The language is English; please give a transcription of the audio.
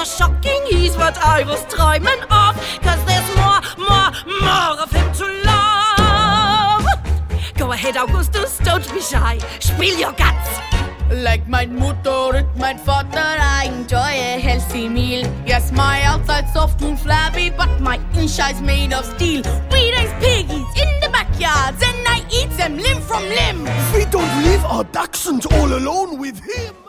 the shocking he's what I was dreaming of. Cause there's more of him to love. Go ahead, Augustus, don't be shy. Spiel your guts. Like mein Mutter und mein Vater, I enjoy a healthy meal. Yes, my outside's soft and flabby, but my inside's made of steel. We raise piggies in the backyards, and I eat them limb from limb. We don't leave our dachshund all alone with him.